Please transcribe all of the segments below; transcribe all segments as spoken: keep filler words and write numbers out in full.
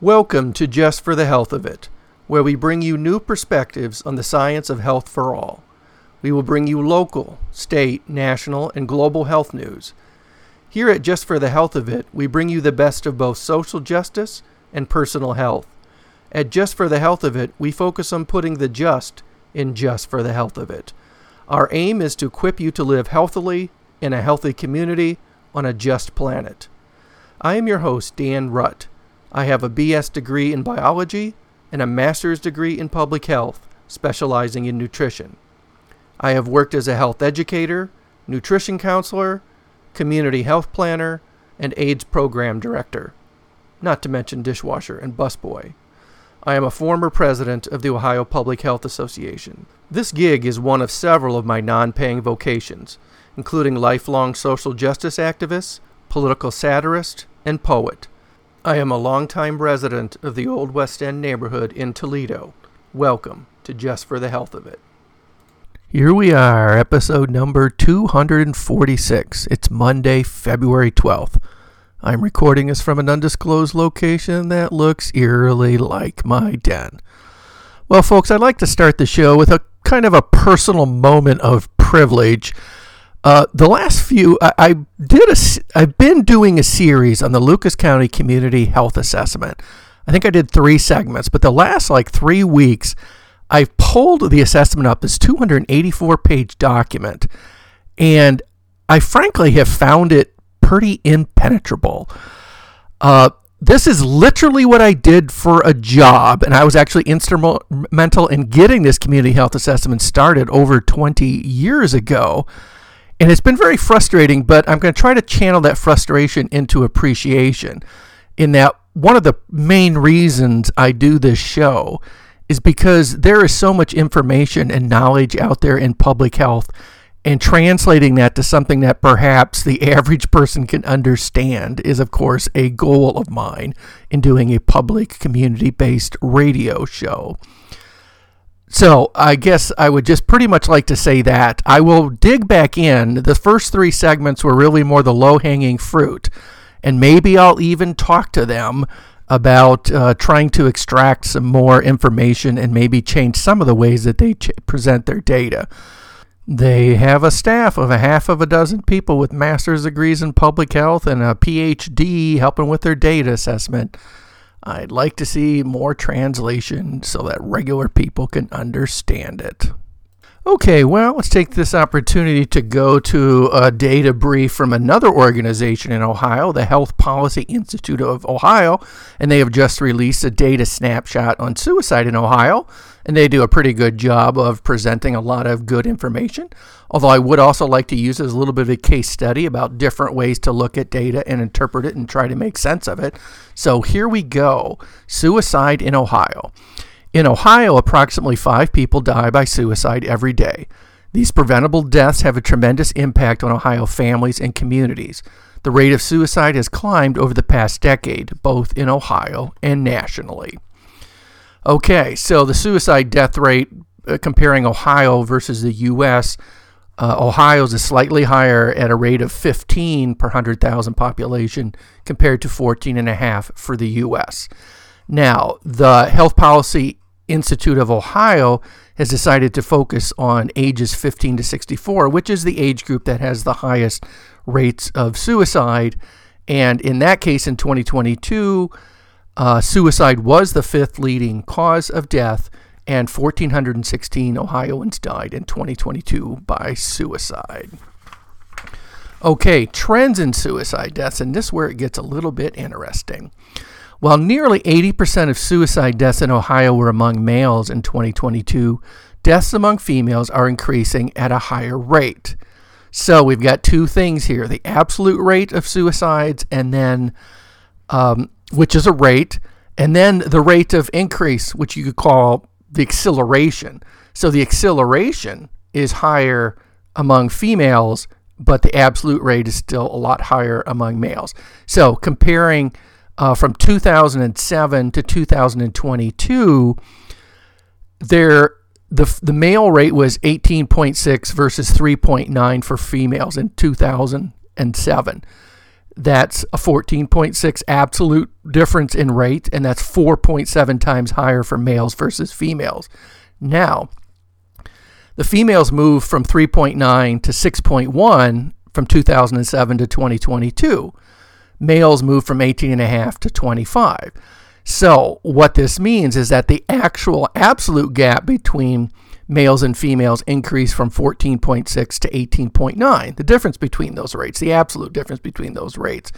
Welcome to Just for the Health of It, where we bring you new perspectives on the science of health for all. We will bring you local, state, national, and global health news. Here at Just for the Health of It, we bring you the best of both social justice and personal health. At Just for the Health of It, we focus on putting the just in just for the health of it. Our aim is to equip you to live healthily in a healthy community on a just planet. I am your host, Dan Rutt. I have a B S degree in biology and a master's degree in public health, specializing in nutrition. I have worked as a health educator, nutrition counselor, community health planner, and AIDS program director, not to mention dishwasher and busboy. I am a former president of the Ohio Public Health Association. This gig is one of several of my non-paying vocations, including lifelong social justice activist, political satirist, and poet. I am a longtime resident of the Old West End neighborhood in Toledo. Welcome to Just for the Health of It. Here we are, episode number two hundred forty-six. It's Monday, February twelfth. I'm recording this from an undisclosed location that looks eerily like my den. Well, folks, I'd like to start the show with a kind of a personal moment of privilege. Uh, the last few, I, I did a, I've been doing a series on the Lucas County Community Health Assessment. I think I did three segments, but the last like three weeks, I've pulled the assessment up, this two hundred eighty-four page document, and I frankly have found it pretty impenetrable. Uh, this is literally what I did for a job, and I was actually instrumental in getting this community health assessment started over twenty years ago. And it's been very frustrating, but I'm going to try to channel that frustration into appreciation. In that, one of the main reasons I do this show is because there is so much information and knowledge out there in public health, and translating that to something that perhaps the average person can understand is, of course, a goal of mine in doing a public community-based radio show. So I guess I would just pretty much like to say that I will dig back in. The first three segments were really more the low-hanging fruit, and maybe I'll even talk to them about uh, trying to extract some more information and maybe change some of the ways that they ch- present their data. They have a staff of a half of a dozen people with master's degrees in public health and a P H D helping with their data assessment. I'd like to see more translation so that regular people can understand it. Okay, well, let's take this opportunity to go to a data brief from another organization in Ohio, the Health Policy Institute of Ohio, and they have just released a data snapshot on suicide in Ohio, and they do a pretty good job of presenting a lot of good information, although I would also like to use it as a little bit of a case study about different ways to look at data and interpret it and try to make sense of it. So here we go. Suicide in Ohio. In Ohio, approximately five people die by suicide every day. These preventable deaths have a tremendous impact on Ohio families and communities. The rate of suicide has climbed over the past decade, both in Ohio and nationally. Okay, so the suicide death rate, uh, comparing Ohio versus the U S, uh, Ohio's is slightly higher at a rate of fifteen per one hundred thousand population compared to fourteen and a half for the U S. Now, the Health Policy Institute of Ohio has decided to focus on ages fifteen to sixty-four, which is the age group that has the highest rates of suicide. And in that case, in twenty twenty-two, uh, suicide was the fifth leading cause of death, and one thousand four hundred sixteen Ohioans died in twenty twenty-two by suicide. Okay, trends in suicide deaths, and this is where it gets a little bit interesting. While nearly eighty percent of suicide deaths in Ohio were among males in twenty twenty-two, deaths among females are increasing at a higher rate. So we've got two things here, the absolute rate of suicides, and then, um, which is a rate, and then the rate of increase, which you could call the acceleration. So the acceleration is higher among females, but the absolute rate is still a lot higher among males. So comparing Uh, from two thousand seven to two thousand twenty-two, there the the male rate was eighteen point six versus three point nine for females in two thousand seven. That's a fourteen point six absolute difference in rate, and that's four point seven times higher for males versus females. Now, the females moved from three point nine to six point one from two thousand seven to twenty twenty-two. Males moved from eighteen point five to twenty-five. So what this means is that the actual absolute gap between males and females increased from fourteen point six to eighteen point nine, the difference between those rates, the absolute difference between those rates.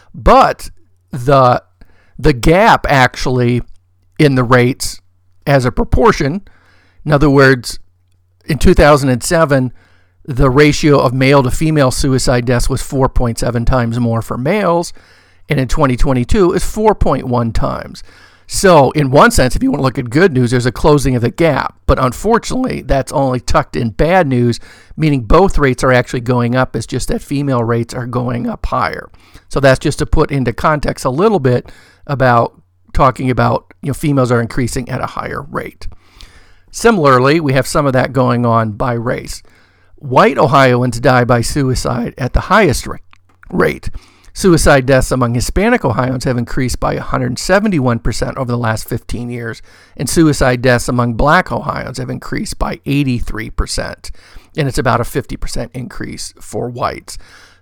But the the gap actually in the rates as a proportion, in other words, in two thousand seven, the ratio of male to female suicide deaths was four point seven times more for males, and in twenty twenty-two is four point one times. So in one sense, if you want to look at good news, there's a closing of the gap. But unfortunately, that's only tucked in bad news, meaning both rates are actually going up. It's just that female rates are going up higher. So that's just to put into context a little bit about talking about, you know, females are increasing at a higher rate. Similarly, we have some of that going on by race. White Ohioans die by suicide at the highest rate. Suicide deaths among Hispanic Ohioans have increased by one hundred seventy-one percent over the last fifteen years, and suicide deaths among Black Ohioans have increased by eighty-three percent, and it's about a fifty percent increase for whites.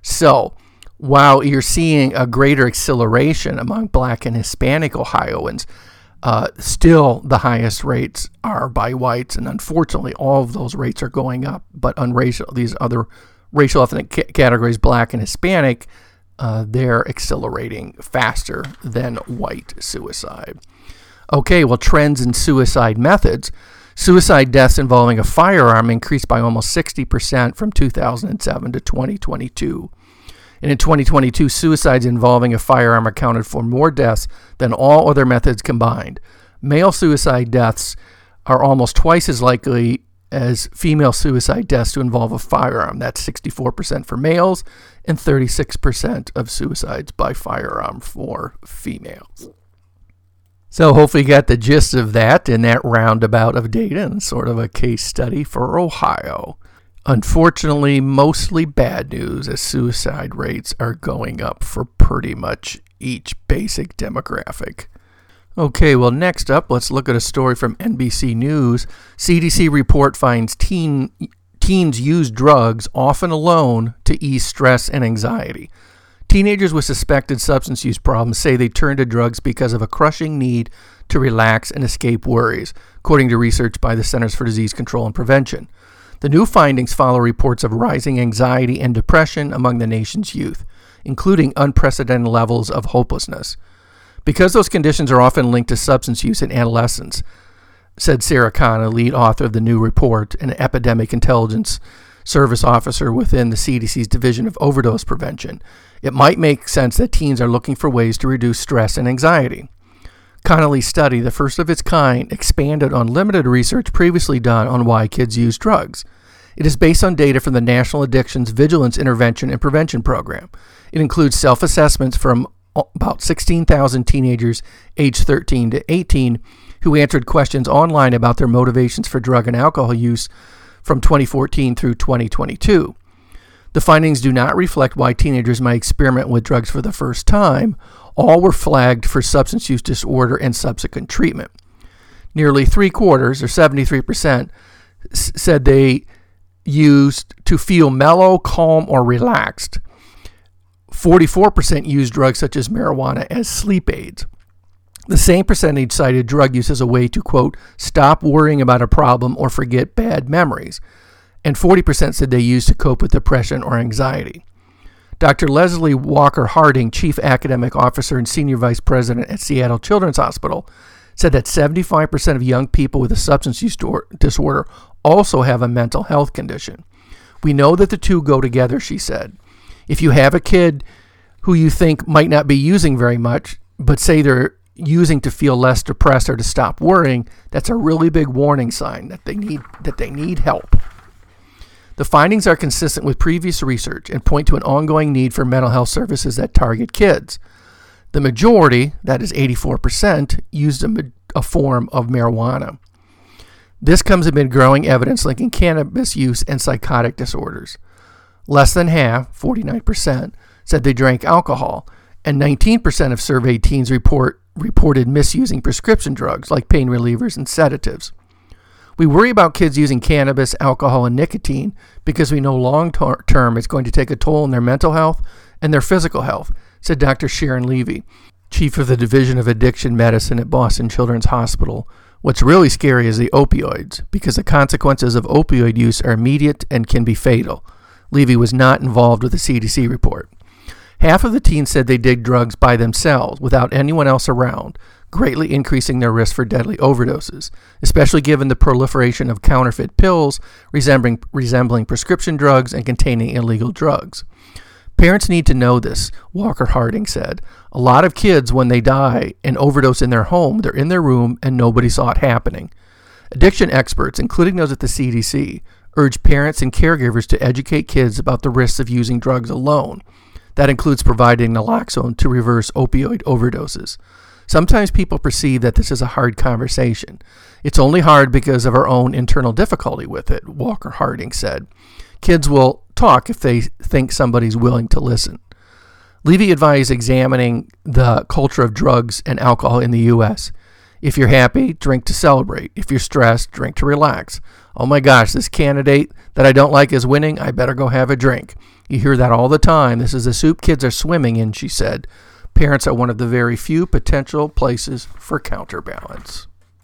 So while you're seeing a greater acceleration among Black and Hispanic Ohioans, uh, still the highest rates are by whites, and unfortunately all of those rates are going up, but on racial, these other racial ethnic c- categories, Black and Hispanic, Uh, they're accelerating faster than white suicide. Okay, well, trends in suicide methods. Suicide deaths involving a firearm increased by almost sixty percent from two thousand seven to twenty twenty-two. And in twenty twenty-two, suicides involving a firearm accounted for more deaths than all other methods combined. Male suicide deaths are almost twice as likely as female suicide deaths to involve a firearm. That's sixty-four percent for males and thirty-six percent of suicides by firearm for females. So hopefully you got the gist of that in that roundabout of data and sort of a case study for Ohio. Unfortunately, mostly bad news as suicide rates are going up for pretty much each basic demographic. Okay, well, next up, let's look at a story from N B C News. C D C report finds teen, teens use drugs, often alone, to ease stress and anxiety. Teenagers with suspected substance use problems say they turn to drugs because of a crushing need to relax and escape worries, according to research by the Centers for Disease Control and Prevention. The new findings follow reports of rising anxiety and depression among the nation's youth, including unprecedented levels of hopelessness. Because those conditions are often linked to substance use in adolescence, said Sarah Kahn, a lead author of the new report and an epidemic intelligence service officer within the C D C's Division of Overdose Prevention, it might make sense that teens are looking for ways to reduce stress and anxiety. Connolly's study, the first of its kind, expanded on limited research previously done on why kids use drugs. It is based on data from the National Addictions Vigilance Intervention and Prevention Program. It includes self-assessments from about sixteen thousand teenagers aged thirteen to eighteen who answered questions online about their motivations for drug and alcohol use from twenty fourteen through twenty twenty-two. The findings do not reflect why teenagers might experiment with drugs for the first time. All were flagged for substance use disorder and subsequent treatment. Nearly three quarters, or seventy-three percent, s- said they used to feel mellow, calm, or relaxed. forty-four percent used drugs such as marijuana as sleep aids. The same percentage cited drug use as a way to, quote, stop worrying about a problem or forget bad memories. And forty percent said they used to cope with depression or anxiety. Doctor Leslie Walker Harding, Chief Academic Officer and Senior Vice President at Seattle Children's Hospital, said that seventy-five percent of young people with a substance use disorder also have a mental health condition. We know that the two go together, she said. If you have a kid who you think might not be using very much, but say they're using to feel less depressed or to stop worrying, that's a really big warning sign that they need that they need help. The findings are consistent with previous research and point to an ongoing need for mental health services that target kids. The majority, that is eighty-four percent, used a, a form of marijuana. This comes amid growing evidence linking cannabis use and psychotic disorders. Less than half, forty-nine percent, said they drank alcohol, and nineteen percent of surveyed teens report reported misusing prescription drugs like pain relievers and sedatives. We worry about kids using cannabis, alcohol, and nicotine because we know long-term it's going to take a toll on their mental health and their physical health, said Doctor Sharon Levy, chief of the Division of Addiction Medicine at Boston Children's Hospital. What's really scary is the opioids, because the consequences of opioid use are immediate and can be fatal. Levy was not involved with the C D C report. Half of the teens said they did drugs by themselves, without anyone else around, greatly increasing their risk for deadly overdoses, especially given the proliferation of counterfeit pills resembling, resembling prescription drugs and containing illegal drugs. Parents need to know this, Walker Harding said. A lot of kids, when they die and overdose in their home, they're in their room and nobody saw it happening. Addiction experts, including those at the C D C, urge parents and caregivers to educate kids about the risks of using drugs alone. That includes providing naloxone to reverse opioid overdoses. Sometimes people perceive that this is a hard conversation. It's only hard because of our own internal difficulty with it, Walker Harding said. Kids will talk if they think somebody's willing to listen. Levy advised examining the culture of drugs and alcohol in the U S. If you're happy, drink to celebrate. If you're stressed, drink to relax. Oh my gosh, this candidate that I don't like is winning. I better go have a drink. You hear that all the time. This is the soup kids are swimming in, she said. Parents are one of the very few potential places for counterbalance.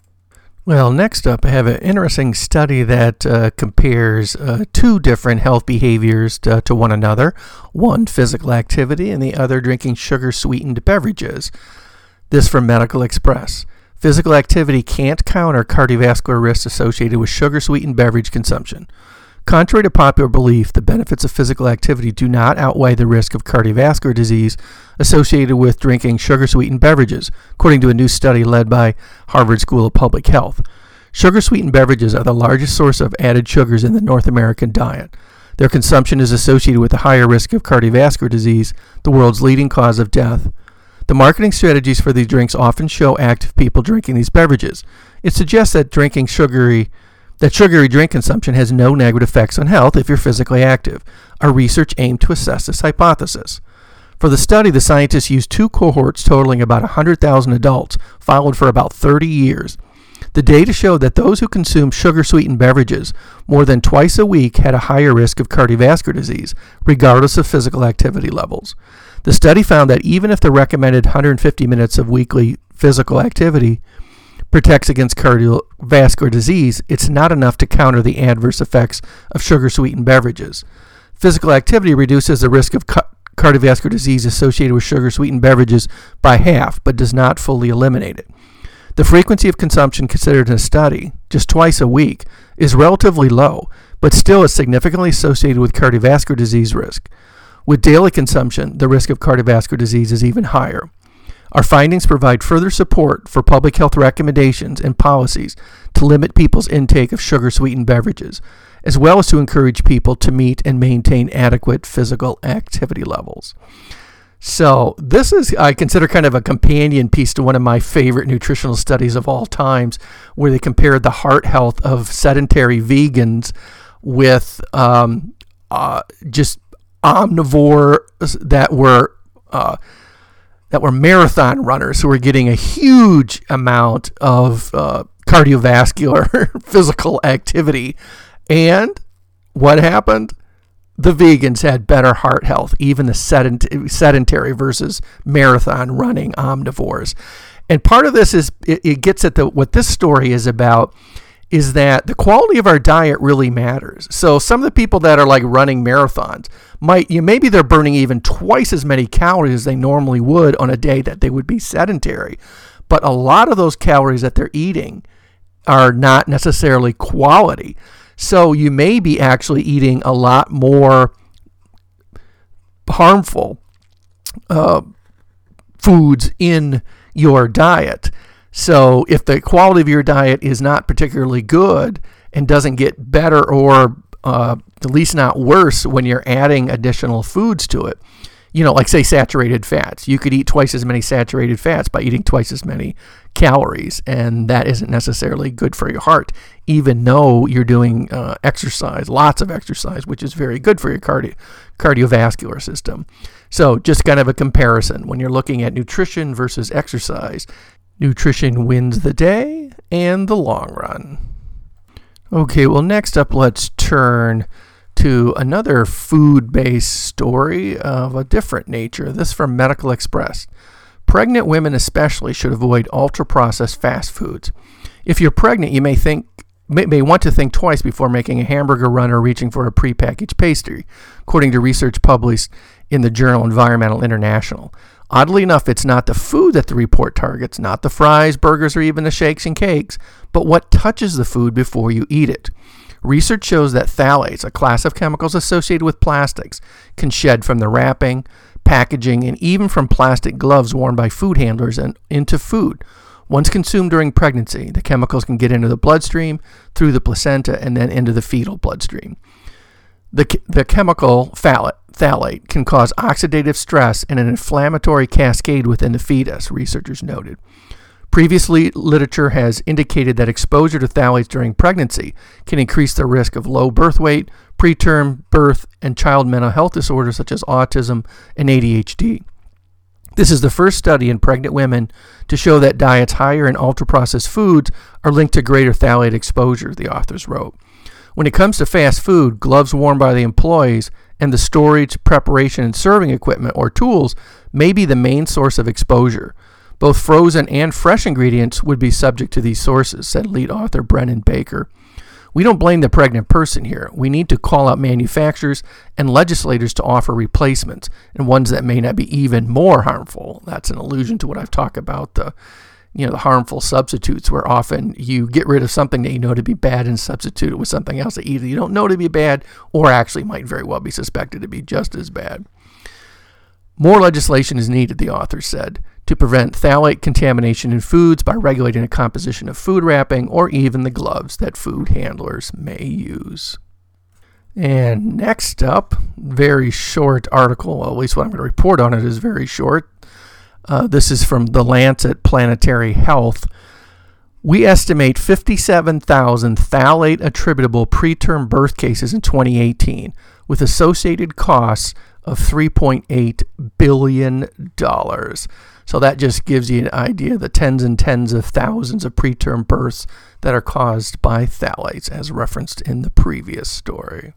Well, next up, I have an interesting study that uh, compares uh, two different health behaviors to, to one another. One, physical activity, and the other, drinking sugar-sweetened beverages. This from Medical Express. Physical activity can't counter cardiovascular risks associated with sugar-sweetened beverage consumption. Contrary to popular belief, the benefits of physical activity do not outweigh the risk of cardiovascular disease associated with drinking sugar-sweetened beverages, according to a new study led by Harvard School of Public Health. Sugar-sweetened beverages are the largest source of added sugars in the North American diet. Their consumption is associated with a higher risk of cardiovascular disease, the world's leading cause of death. The marketing strategies for these drinks often show active people drinking these beverages. It suggests that drinking sugary that sugary drink consumption has no negative effects on health if you're physically active. Our research aimed to assess this hypothesis. For the study, the scientists used two cohorts totaling about one hundred thousand adults, followed for about thirty years. The data showed that those who consumed sugar-sweetened beverages more than twice a week had a higher risk of cardiovascular disease, regardless of physical activity levels. The study found that even if the recommended one hundred fifty minutes of weekly physical activity protects against cardiovascular disease, it's not enough to counter the adverse effects of sugar-sweetened beverages. Physical activity reduces the risk of ca- cardiovascular disease associated with sugar-sweetened beverages by half, but does not fully eliminate it. The frequency of consumption considered in a study, just twice a week, is relatively low, but still is significantly associated with cardiovascular disease risk. With daily consumption, the risk of cardiovascular disease is even higher. Our findings provide further support for public health recommendations and policies to limit people's intake of sugar-sweetened beverages, as well as to encourage people to meet and maintain adequate physical activity levels. So this is, I consider, kind of a companion piece to one of my favorite nutritional studies of all times, where they compared the heart health of sedentary vegans with um, uh, just omnivores that were uh, that were marathon runners who were getting a huge amount of uh, cardiovascular physical activity. And what happened? The vegans had better heart health, even the sedent- sedentary versus marathon running omnivores. And part of this is, it, it gets at the what this story is about, is that the quality of our diet really matters. So some of the people that are like running marathons might, you know, maybe they're burning even twice as many calories as they normally would on a day that they would be sedentary. But a lot of those calories that they're eating are not necessarily quality. So you may be actually eating a lot more harmful uh, foods in your diet. So if the quality of your diet is not particularly good and doesn't get better, or uh, at least not worse when you're adding additional foods to it, you know, like say saturated fats. You could eat twice as many saturated fats by eating twice as many calories, and that isn't necessarily good for your heart, even though you're doing uh, exercise, lots of exercise, which is very good for your cardio- cardiovascular system. So just kind of a comparison when you're looking at nutrition versus exercise. Nutrition wins the day and the long run. Okay, well, next up, let's turn to another food-based story of a different nature. This from Medical Express. Pregnant women especially should avoid ultra-processed fast foods. If you're pregnant, you may think may, may want to think twice before making a hamburger run or reaching for a prepackaged pastry, according to research published in the journal Environmental International. Oddly enough, it's not the food that the report targets, not the fries, burgers, or even the shakes and cakes, but what touches the food before you eat it. Research shows that phthalates, a class of chemicals associated with plastics, can shed from the wrapping, packaging, and even from plastic gloves worn by food handlers and into food. Once consumed during pregnancy, the chemicals can get into the bloodstream, through the placenta, and then into the fetal bloodstream. The, the chemical phthalate, phthalate can cause oxidative stress and an inflammatory cascade within the fetus, researchers noted. Previously, literature has indicated that exposure to phthalates during pregnancy can increase the risk of low birth weight, preterm birth, and child mental health disorders such as autism and A D H D. This is the first study in pregnant women to show that diets higher in ultra-processed foods are linked to greater phthalate exposure, the authors wrote. When it comes to fast food, gloves worn by the employees and the storage, preparation, and serving equipment or tools may be the main source of exposure. Both frozen and fresh ingredients would be subject to these sources, said lead author Brennan Baker. We don't blame the pregnant person here. We need to call out manufacturers and legislators to offer replacements, and ones that may not be even more harmful. That's an allusion to what I've talked about, the you know, the harmful substitutes, where often you get rid of something that you know to be bad and substitute it with something else that either you don't know to be bad or actually might very well be suspected to be just as bad. More legislation is needed, the author said, to prevent phthalate contamination in foods by regulating the composition of food wrapping or even the gloves that food handlers may use. And next up, very short article, well, at least what I'm going to report on it is very short. Uh, this is from The Lancet Planetary Health. We estimate fifty-seven thousand phthalate attributable preterm birth cases in twenty eighteen, with associated costs of three point eight billion dollars. So that just gives you an idea of the tens and tens of thousands of preterm births that are caused by phthalates, as referenced in the previous story.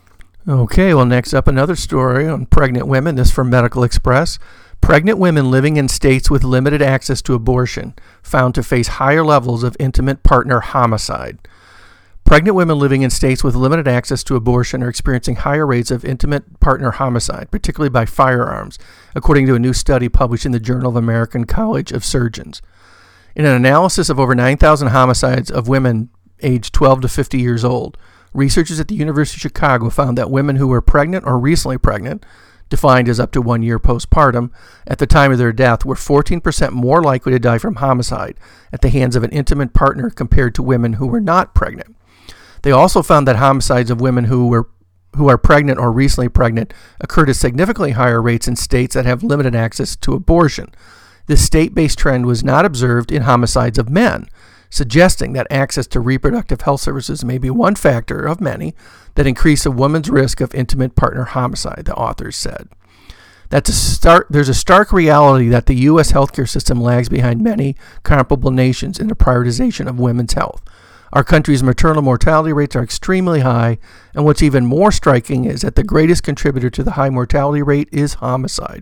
Okay, well, next up, another story on pregnant women. This from Medical Express. Pregnant women living in states with limited access to abortion found to face higher levels of intimate partner homicide. Pregnant women living in states with limited access to abortion are experiencing higher rates of intimate partner homicide, particularly by firearms, according to a new study published in the Journal of American College of Surgeons. In an analysis of over nine thousand homicides of women aged twelve to fifty years old, researchers at the University of Chicago found that women who were pregnant or recently pregnant, defined as up to one year postpartum, at the time of their death were fourteen percent more likely to die from homicide at the hands of an intimate partner compared to women who were not pregnant. They also found that homicides of women who were who are pregnant or recently pregnant occurred at significantly higher rates in states that have limited access to abortion. This state-based trend was not observed in homicides of men, suggesting that access to reproductive health services may be one factor of many that increase a woman's risk of intimate partner homicide, the authors said. That's a stark, there's a stark reality that the U S healthcare system lags behind many comparable nations in the prioritization of women's health. Our country's maternal mortality rates are extremely high, and what's even more striking is that the greatest contributor to the high mortality rate is homicide.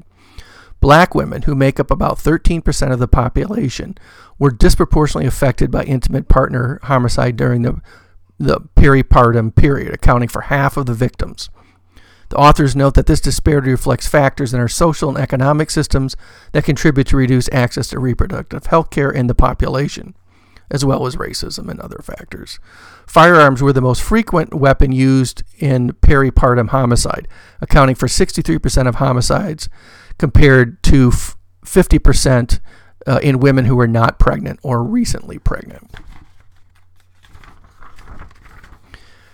Black women, who make up about thirteen percent of the population, were disproportionately affected by intimate partner homicide during the, the peripartum period, accounting for half of the victims. The authors note that this disparity reflects factors in our social and economic systems that contribute to reduced access to reproductive health care in the population, as well as racism and other factors. Firearms were the most frequent weapon used in peripartum homicide, accounting for sixty-three percent of homicides compared to fifty percent uh, in women who were not pregnant or recently pregnant.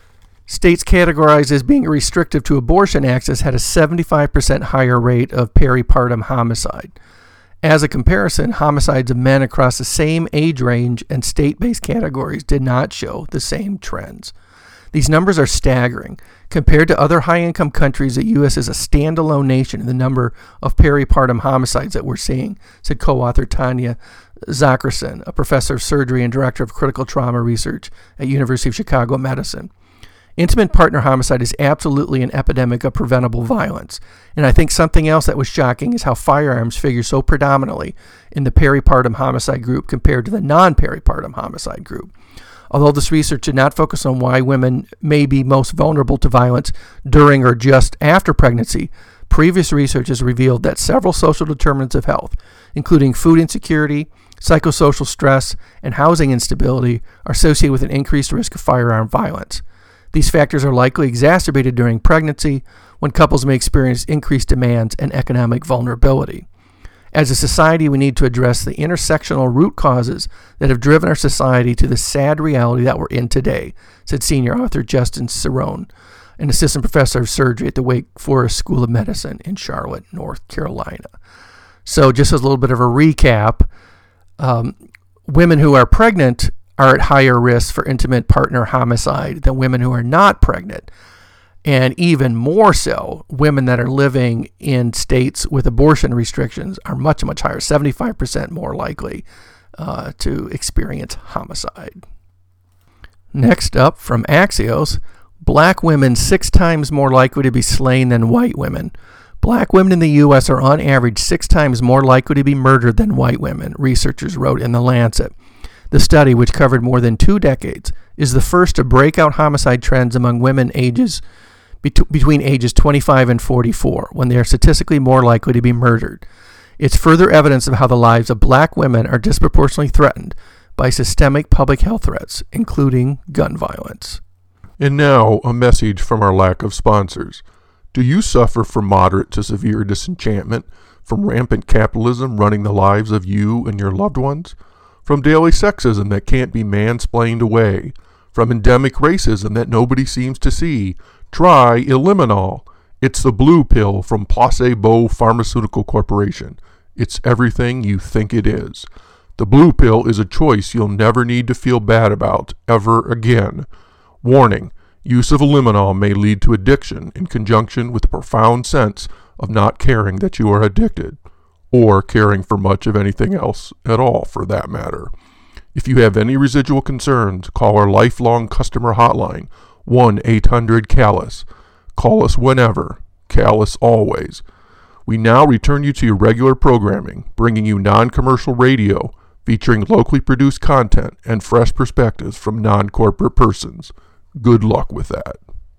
States categorized as being restrictive to abortion access had a seventy-five percent higher rate of peripartum homicide. As a comparison, homicides of men across the same age range and state-based categories did not show the same trends. These numbers are staggering. Compared to other high-income countries, the U S is a standalone nation in the number of peripartum homicides that we're seeing, said co-author Tanya Zacherson, a professor of surgery and director of critical trauma research at University of Chicago Medicine. Intimate partner homicide is absolutely an epidemic of preventable violence. And I think something else that was shocking is how firearms figure so predominantly in the peripartum homicide group compared to the non-peripartum homicide group. Although this research did not focus on why women may be most vulnerable to violence during or just after pregnancy, previous research has revealed that several social determinants of health, including food insecurity, psychosocial stress, and housing instability, are associated with an increased risk of firearm violence. These factors are likely exacerbated during pregnancy, when couples may experience increased demands and economic vulnerability. As a society, we need to address the intersectional root causes that have driven our society to the sad reality that we're in today, said senior author Justin Cerrone, an assistant professor of surgery at the Wake Forest School of Medicine in Charlotte, North Carolina. So just as a little bit of a recap, um, women who are pregnant are at higher risk for intimate partner homicide than women who are not pregnant. And even more so, women that are living in states with abortion restrictions are much, much higher, seventy-five percent more likely uh, to experience homicide. Next up, from Axios, black women six times more likely to be slain than white women. Black women in the U S are on average six times more likely to be murdered than white women, researchers wrote in The Lancet. The study, which covered more than two decades, is the first to break out homicide trends among women ages between ages twenty-five and forty-four, when they are statistically more likely to be murdered. It's further evidence of how the lives of black women are disproportionately threatened by systemic public health threats, including gun violence. And now, a message from our lack of sponsors. Do you suffer from moderate to severe disenchantment from rampant capitalism running the lives of you and your loved ones? From daily sexism that can't be mansplained away? From endemic racism that nobody seems to see? Try Eliminol. It's the blue pill from Placebo Pharmaceutical Corporation. It's everything you think it is. The blue pill is a choice you'll never need to feel bad about ever again. Warning, use of Eliminol may lead to addiction in conjunction with a profound sense of not caring that you are addicted, or caring for much of anything else at all for that matter. If you have any residual concerns, call our lifelong customer hotline, one eight hundred callus. Call us whenever, callus always. We now return you to your regular programming, bringing you non-commercial radio, featuring locally produced content and fresh perspectives from non-corporate persons. Good luck with that.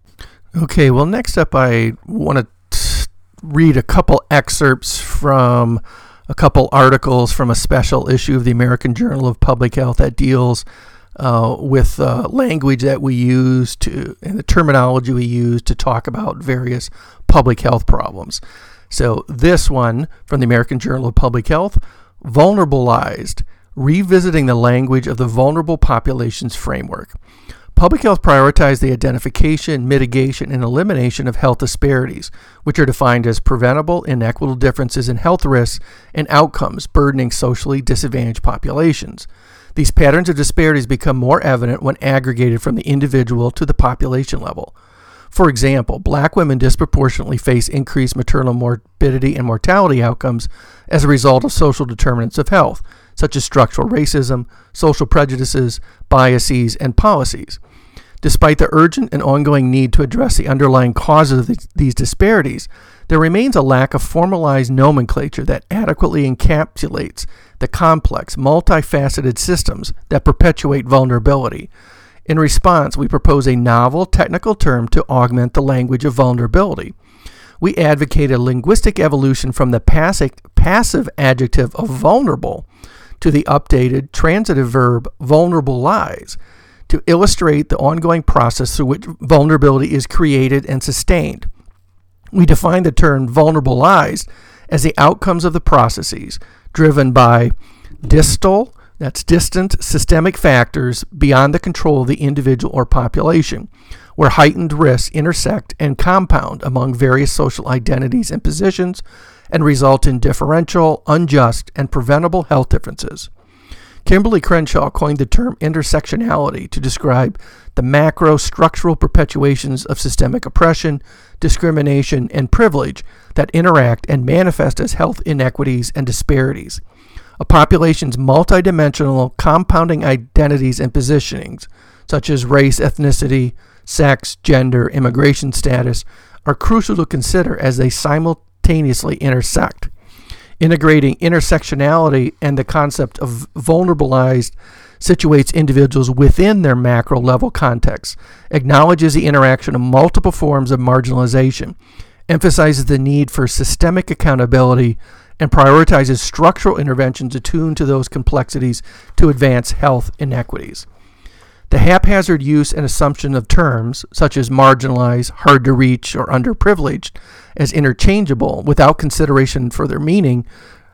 Okay, well, next up I want to t- read a couple excerpts from a couple articles from a special issue of the American Journal of Public Health that deals uh, with uh, language that we use to and the terminology we use to talk about various public health problems. So this one from the American Journal of Public Health, Vulnerabilized, Revisiting the Language of the Vulnerable Populations Framework. Public health prioritizes the identification, mitigation, and elimination of health disparities, which are defined as preventable, inequitable differences in health risks and outcomes burdening socially disadvantaged populations. These patterns of disparities become more evident when aggregated from the individual to the population level. For example, black women disproportionately face increased maternal morbidity and mortality outcomes as a result of social determinants of health, such as structural racism, social prejudices, biases, and policies. Despite the urgent and ongoing need to address the underlying causes of th- these disparities, there remains a lack of formalized nomenclature that adequately encapsulates the complex, multifaceted systems that perpetuate vulnerability. In response, we propose a novel technical term to augment the language of vulnerability. We advocate a linguistic evolution from the passive, passive adjective of vulnerable to the updated transitive verb vulnerabilize to illustrate the ongoing process through which vulnerability is created and sustained. We define the term vulnerabilized as the outcomes of the processes driven by distal, that's distant systemic factors beyond the control of the individual or population, where heightened risks intersect and compound among various social identities and positions and result in differential, unjust, and preventable health differences. Kimberly Crenshaw coined the term intersectionality to describe the macro structural perpetuations of systemic oppression, discrimination, and privilege that interact and manifest as health inequities and disparities. A population's multidimensional compounding identities and positionings, such as race, ethnicity, sex, gender, immigration status, are crucial to consider as they simultaneously intersect. Integrating intersectionality and the concept of vulnerabilized situates individuals within their macro level context, acknowledges the interaction of multiple forms of marginalization, emphasizes the need for systemic accountability, and prioritizes structural interventions attuned to those complexities to advance health inequities. The haphazard use and assumption of terms, such as marginalized, hard to reach, or underprivileged, as interchangeable without consideration for their meaning,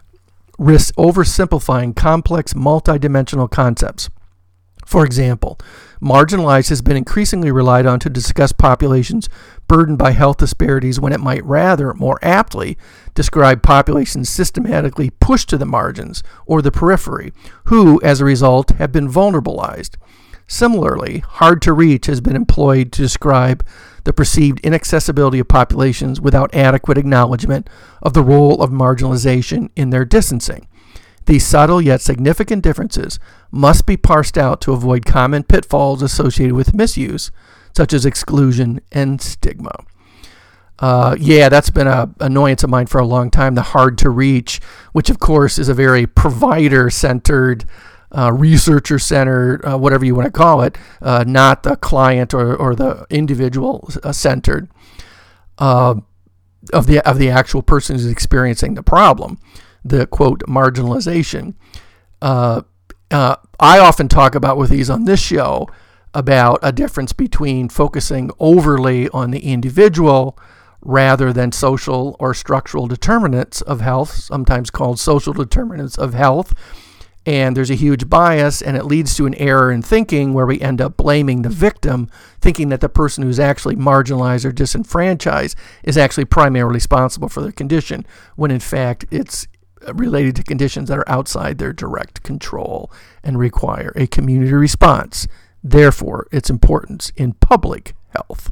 risks oversimplifying complex multidimensional concepts. For example, marginalized has been increasingly relied on to discuss populations burdened by health disparities when it might rather, more aptly, describe populations systematically pushed to the margins or the periphery, who, as a result, have been vulnerabilized. Similarly, hard to reach has been employed to describe the perceived inaccessibility of populations without adequate acknowledgement of the role of marginalization in their distancing. These subtle yet significant differences must be parsed out to avoid common pitfalls associated with misuse, such as exclusion and stigma. Uh, yeah, that's been an annoyance of mine for a long time, the hard to reach, which of course is a very provider-centered, uh, researcher-centered, uh, whatever you want to call it, uh, not the client or, or the individual-centered uh, of the of the actual person who's experiencing the problem. The, quote, marginalization. Uh, uh, I often talk about with these on this show about a difference between focusing overly on the individual rather than social or structural determinants of health, sometimes called social determinants of health. And there's a huge bias, and it leads to an error in thinking where we end up blaming the victim, thinking that the person who's actually marginalized or disenfranchised is actually primarily responsible for their condition, when in fact it's related to conditions that are outside their direct control and require a community response. Therefore, its importance in public health.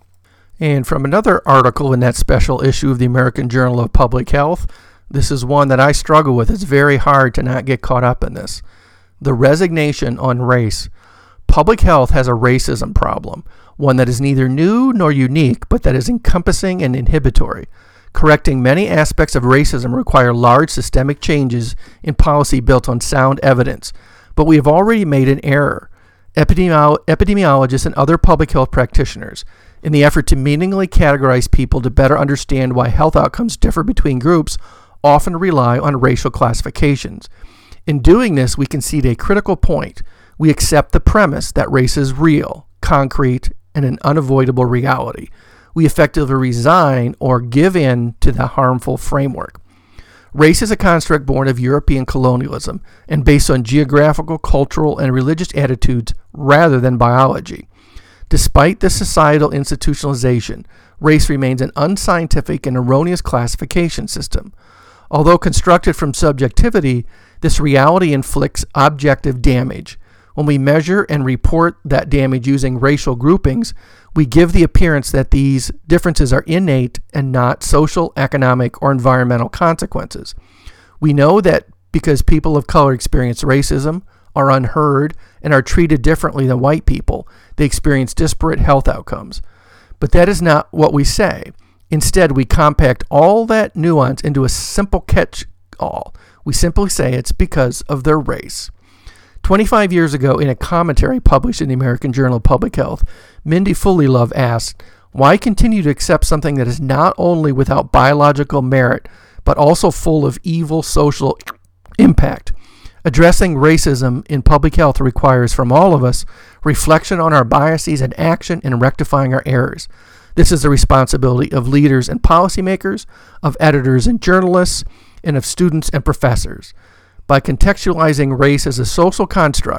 And from another article in that special issue of the American Journal of Public Health, this is one that I struggle with. It's very hard to not get caught up in this. The resignation on race. Public health has a racism problem, one that is neither new nor unique, but that is encompassing and inhibitory. Correcting many aspects of racism require large systemic changes in policy built on sound evidence, but we have already made an error. Epidemiolo- epidemiologists and other public health practitioners, in the effort to meaningfully categorize people to better understand why health outcomes differ between groups, often rely on racial classifications. In doing this, we concede a critical point. We accept the premise that race is real, concrete, and an unavoidable reality. We effectively resign or give in to the harmful framework. Race is a construct born of European colonialism and based on geographical, cultural, and religious attitudes rather than biology. Despite this societal institutionalization, race remains an unscientific and erroneous classification system. Although constructed from subjectivity, this reality inflicts objective damage. When we measure and report that damage using racial groupings, we give the appearance that these differences are innate and not social, economic, or environmental consequences. We know that because people of color experience racism, are unheard, and are treated differently than white people, they experience disparate health outcomes. But that is not what we say. Instead, we compact all that nuance into a simple catch-all. We simply say it's because of their race. twenty-five years ago, in a commentary published in the American Journal of Public Health, Mindy Fullilove asked, why continue to accept something that is not only without biological merit, but also full of evil social impact? Addressing racism in public health requires from all of us reflection on our biases and action in rectifying our errors. This is the responsibility of leaders and policymakers, of editors and journalists, and of students and professors. By contextualizing race as a social construct,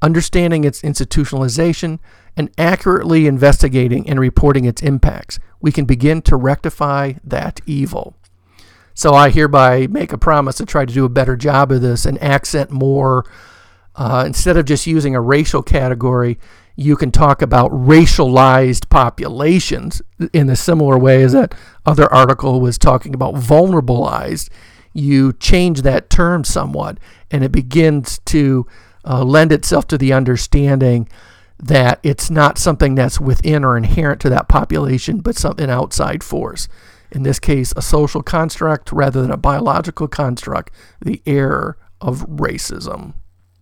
understanding its institutionalization, and accurately investigating and reporting its impacts, we can begin to rectify that evil. So I hereby make a promise to try to do a better job of this and accent more. Uh, instead of just using a racial category, you can talk about racialized populations in a similar way as that other article was talking about vulnerabilized. You change that term somewhat, and it begins to uh, lend itself to the understanding that it's not something that's within or inherent to that population, but something outside force. In this case, a social construct rather than a biological construct, the error of racism.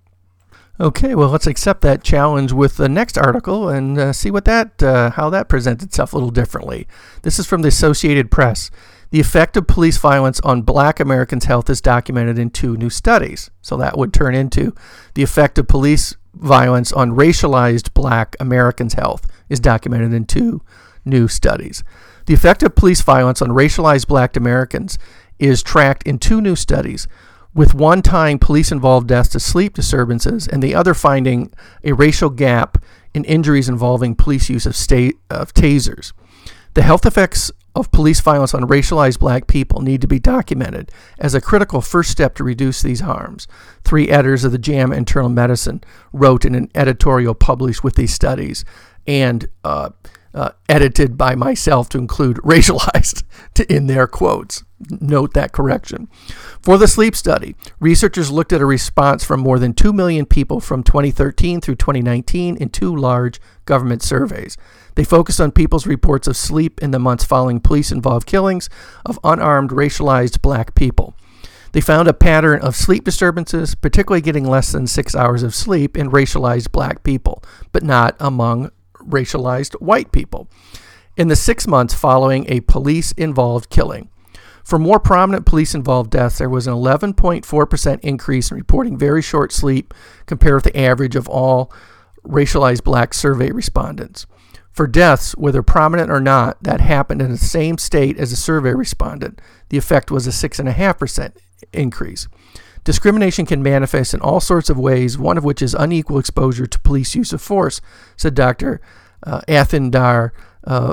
Okay, well, let's accept that challenge with the next article and uh, see what that, uh, how that presents itself a little differently. This is from the Associated Press. The effect of police violence on Black Americans' health is documented in two new studies. So that would turn into the effect of police violence on racialized Black Americans' health is documented in two new studies. The effect of police violence on racialized Black Americans is tracked in two new studies, with one tying police-involved deaths to sleep disturbances and the other finding a racial gap in injuries involving police use of, state, of tasers. The health effects of police violence on racialized Black people need to be documented as a critical first step to reduce these harms. Three editors of the JAMA Internal Medicine wrote in an editorial published with these studies and uh, uh, edited by myself to include racialized in their quotes. Note that correction. For the sleep study, researchers looked at a response from more than two million people from twenty thirteen through twenty nineteen in two large government surveys. They focused on people's reports of sleep in the months following police-involved killings of unarmed racialized Black people. They found a pattern of sleep disturbances, particularly getting less than six hours of sleep in racialized Black people, but not among racialized white people. In the six months following a police-involved killing, for more prominent police-involved deaths, there was an eleven point four percent increase in reporting very short sleep compared with the average of all racialized Black survey respondents. For deaths, whether prominent or not, that happened in the same state as a survey respondent, the effect was a six point five percent increase. Discrimination can manifest in all sorts of ways, one of which is unequal exposure to police use of force, said Doctor Uh, Athendar uh,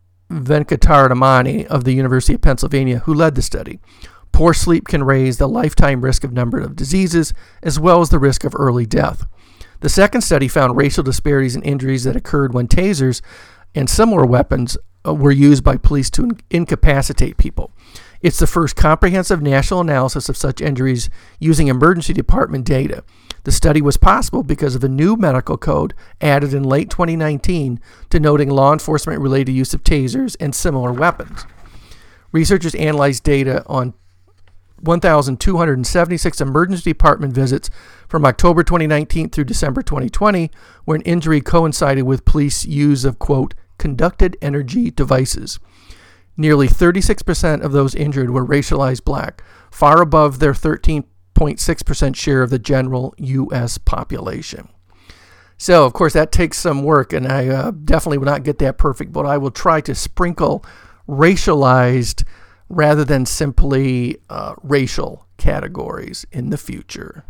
Venkataramani of the University of Pennsylvania, who led the study. Poor sleep can raise the lifetime risk of a number of diseases, as well as the risk of early death. The second study found racial disparities in injuries that occurred when tasers and similar weapons uh, were used by police to in- incapacitate people. It's the first comprehensive national analysis of such injuries using emergency department data. The study was possible because of a new medical code added in late twenty nineteen denoting law enforcement-related use of tasers and similar weapons. Researchers analyzed data on one thousand two hundred seventy-six emergency department visits from October twenty nineteen through December twenty twenty, where an injury coincided with police use of, quote, conducted energy devices. Nearly thirty-six percent of those injured were racialized Black, far above their thirteen point six percent share of the general U S population. So, of course, that takes some work, and I uh, definitely will not get that perfect, but I will try to sprinkle racialized rather than simply uh, racial categories in the future.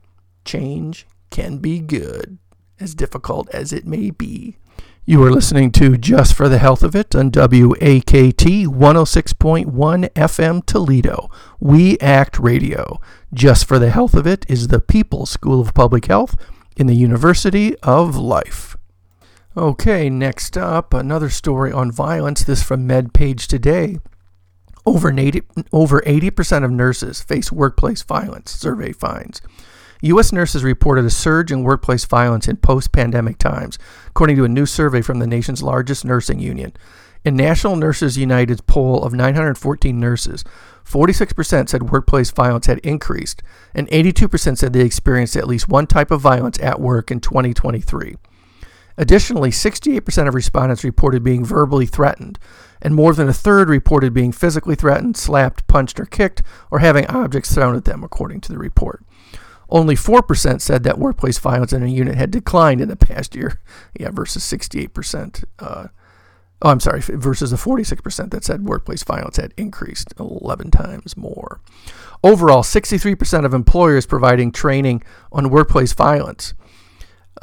Change can be good, as difficult as it may be. You are listening to Just for the Health of It on W A K T one oh six point one F M Toledo. We Act Radio. Just for the Health of It is the People's School of Public Health in the University of Life. Okay, next up, another story on violence. This from MedPage Today. Over eighty, over eighty percent of nurses face workplace violence, survey finds. U S nurses reported a surge in workplace violence in post-pandemic times, according to a new survey from the nation's largest nursing union. In National Nurses United's poll of nine hundred fourteen nurses, forty-six percent said workplace violence had increased, and eighty-two percent said they experienced at least one type of violence at work in twenty twenty-three. Additionally, sixty-eight percent of respondents reported being verbally threatened, and more than a third reported being physically threatened, slapped, punched, or kicked, or having objects thrown at them, according to the report. Only four percent said that workplace violence in a unit had declined in the past year, yeah, versus sixty-eight percent. Uh, oh, I'm sorry, versus the forty-six percent that said workplace violence had increased eleven times more. Overall, sixty-three percent of employers providing training on workplace violence.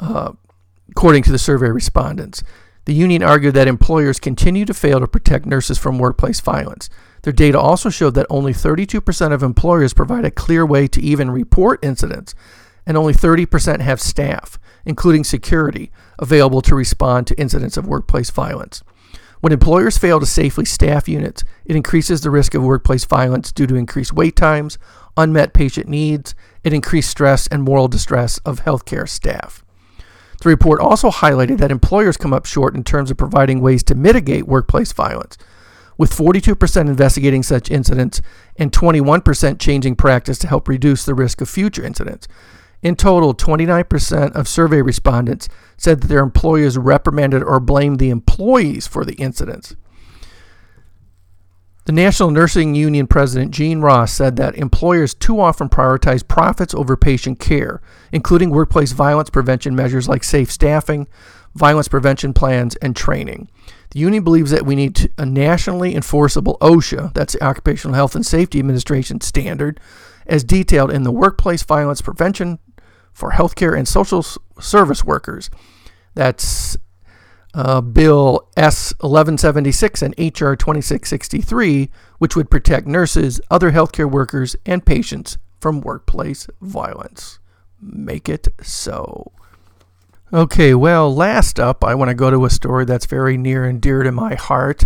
uh, according to the survey respondents. The union argued that employers continue to fail to protect nurses from workplace violence. Their data also showed that only thirty-two percent of employers provide a clear way to even report incidents, and only thirty percent have staff, including security, available to respond to incidents of workplace violence. When employers fail to safely staff units, it increases the risk of workplace violence due to increased wait times, unmet patient needs, and increased stress and moral distress of healthcare staff. The report also highlighted that employers come up short in terms of providing ways to mitigate workplace violence, with forty-two percent investigating such incidents and twenty-one percent changing practice to help reduce the risk of future incidents. In total, twenty-nine percent of survey respondents said that their employers reprimanded or blamed the employees for the incidents. The National Nursing Union President Gene Ross said that employers too often prioritize profits over patient care, including workplace violence prevention measures like safe staffing, violence prevention plans, and training. The union believes that we need a nationally enforceable OSHA, that's the Occupational Health and Safety Administration standard, as detailed in the Workplace Violence Prevention for Healthcare and Social Service Workers. That's uh, Bill S eleven seventy-six and H R twenty-six sixty-three, which would protect nurses, other healthcare workers, and patients from workplace violence. Make it so. Okay, well, last up, I want to go to a story that's very near and dear to my heart,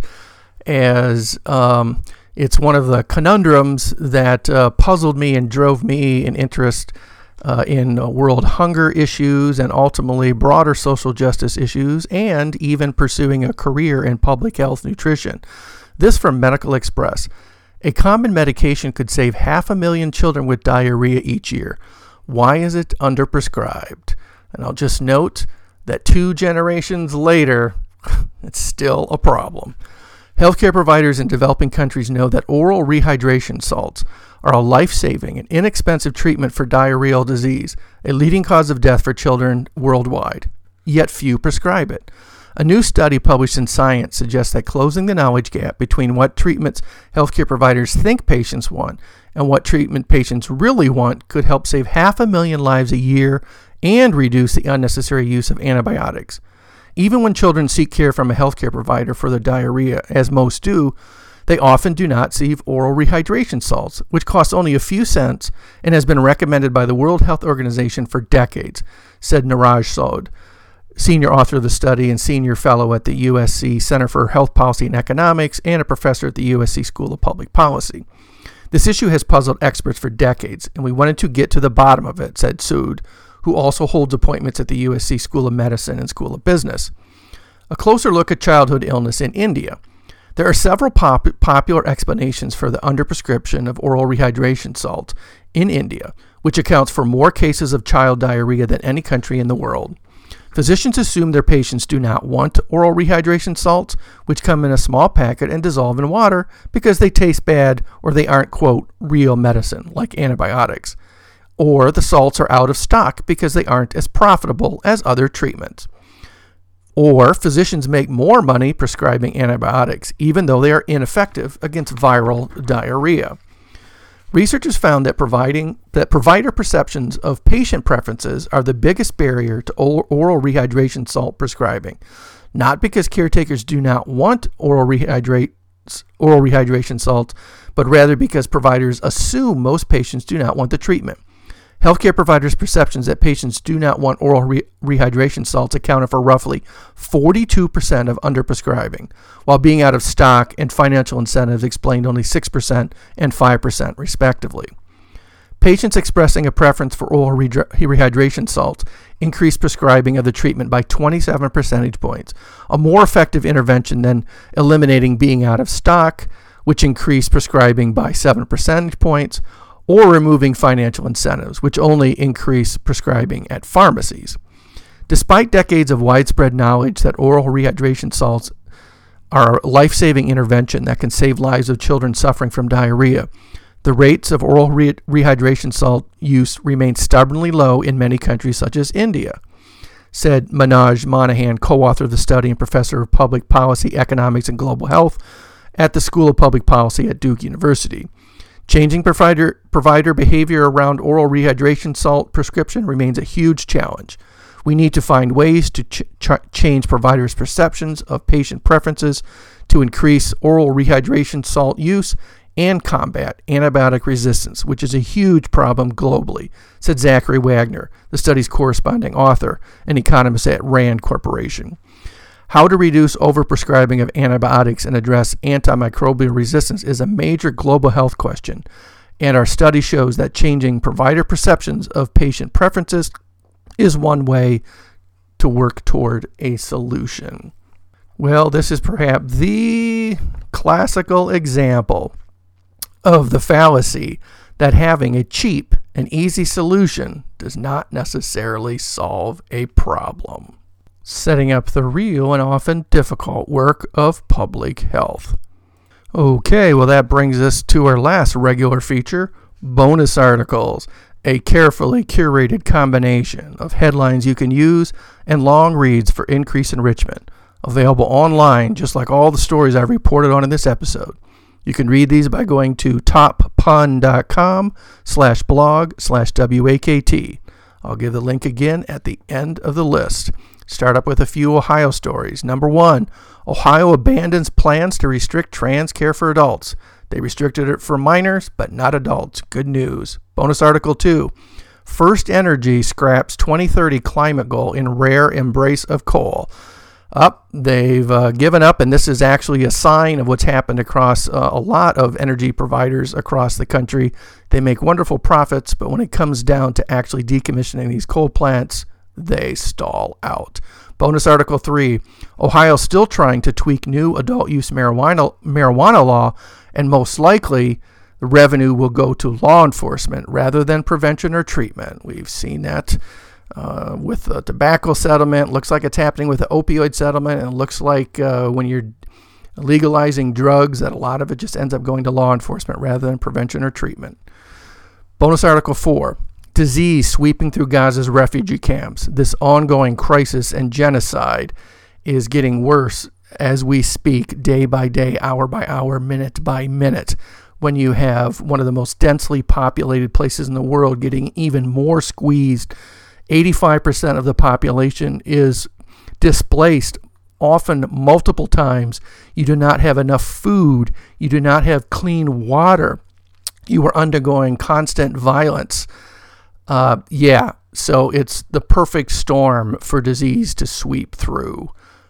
as um, it's one of the conundrums that uh, puzzled me and drove me an interest uh, in uh, world hunger issues and ultimately broader social justice issues, and even pursuing a career in public health nutrition. This from Medical Express. A common medication could save half a million children with diarrhea each year. Why is it underprescribed? And I'll just note that two generations later, it's still a problem. Healthcare providers in developing countries know that oral rehydration salts are a life-saving and inexpensive treatment for diarrheal disease, a leading cause of death for children worldwide. Yet few prescribe it. A new study published in Science suggests that closing the knowledge gap between what treatments healthcare providers think patients want and what treatment patients really want could help save half a million lives a year and reduce the unnecessary use of antibiotics. Even when children seek care from a healthcare provider for their diarrhea, as most do, they often do not receive oral rehydration salts, which cost only a few cents and has been recommended by the World Health Organization for decades, said Niraj Sood, senior author of the study and senior fellow at the U S C Center for Health Policy and Economics and a professor at the U S C School of Public Policy. This issue has puzzled experts for decades, and we wanted to get to the bottom of it, said Sood, who also holds appointments at the U S C School of Medicine and School of Business. A closer look at childhood illness in India. There are several pop- popular explanations for the underprescription of oral rehydration salt in India, which accounts for more cases of child diarrhea than any country in the world. Physicians assume their patients do not want oral rehydration salts, which come in a small packet and dissolve in water because they taste bad or they aren't, quote, real medicine, like antibiotics. Or the salts are out of stock because they aren't as profitable as other treatments. Or physicians make more money prescribing antibiotics, even though they are ineffective against viral diarrhea. Researchers found that providing that provider perceptions of patient preferences are the biggest barrier to oral rehydration salt prescribing, not because caretakers do not want oral rehydrate oral rehydration salts, but rather because providers assume most patients do not want the treatment. Healthcare providers' perceptions that patients do not want oral re- rehydration salts accounted for roughly forty-two percent of underprescribing, while being out of stock and financial incentives explained only six percent and five percent respectively. Patients expressing a preference for oral re- rehydration salts increased prescribing of the treatment by twenty-seven percentage points, a more effective intervention than eliminating being out of stock, which increased prescribing by seven percentage points, or removing financial incentives, which only increase prescribing at pharmacies. Despite decades of widespread knowledge that oral rehydration salts are a life-saving intervention that can save lives of children suffering from diarrhea, the rates of oral re- rehydration salt use remain stubbornly low in many countries such as India, said Manoj Monahan, co-author of the study and professor of public policy, economics, and global health at the School of Public Policy at Duke University. Changing provider, provider behavior around oral rehydration salt prescription remains a huge challenge. We need to find ways to ch- ch- change providers' perceptions of patient preferences to increase oral rehydration salt use and combat antibiotic resistance, which is a huge problem globally, said Zachary Wagner, the study's corresponding author and economist at RAND Corporation. How to reduce overprescribing of antibiotics and address antimicrobial resistance is a major global health question, and our study shows that changing provider perceptions of patient preferences is one way to work toward a solution. Well, this is perhaps the classical example of the fallacy that having a cheap and easy solution does not necessarily solve a problem. Setting up the real and often difficult work of public health. Okay, well that brings us to our last regular feature, bonus articles, a carefully curated combination of headlines you can use and long reads for increased enrichment, available online just like all the stories I've reported on in this episode. You can read these by going to toppun.com slash blog slash WAKT. I'll give the link again at the end of the list. Start up with a few Ohio stories. Number one, Ohio abandons plans to restrict trans care for adults. They restricted it for minors, but not adults. Good news. Bonus article two, First Energy scraps twenty thirty climate goal in rare embrace of coal. Up, they've uh, given up, and this is actually a sign of what's happened across uh, a lot of energy providers across the country. They make wonderful profits, but when it comes down to actually decommissioning these coal plants, they stall out. Bonus article three, Ohio still trying to tweak new adult use marijuana marijuana law, and most likely the revenue will go to law enforcement rather than prevention or treatment. We've seen that uh, with the tobacco settlement. Looks like it's happening with the opioid settlement, and it looks like uh, when you're legalizing drugs that a lot of it just ends up going to law enforcement rather than prevention or treatment. Bonus article four, disease sweeping through Gaza's refugee camps. This ongoing crisis and genocide is getting worse as we speak, day by day, hour by hour, minute by minute, when you have one of the most densely populated places in the world getting even more squeezed. eighty-five percent of the population is displaced, often multiple times. You do not have enough food. You do not have clean water. You are undergoing constant violence. Uh, yeah, so it's the perfect storm for disease to sweep through.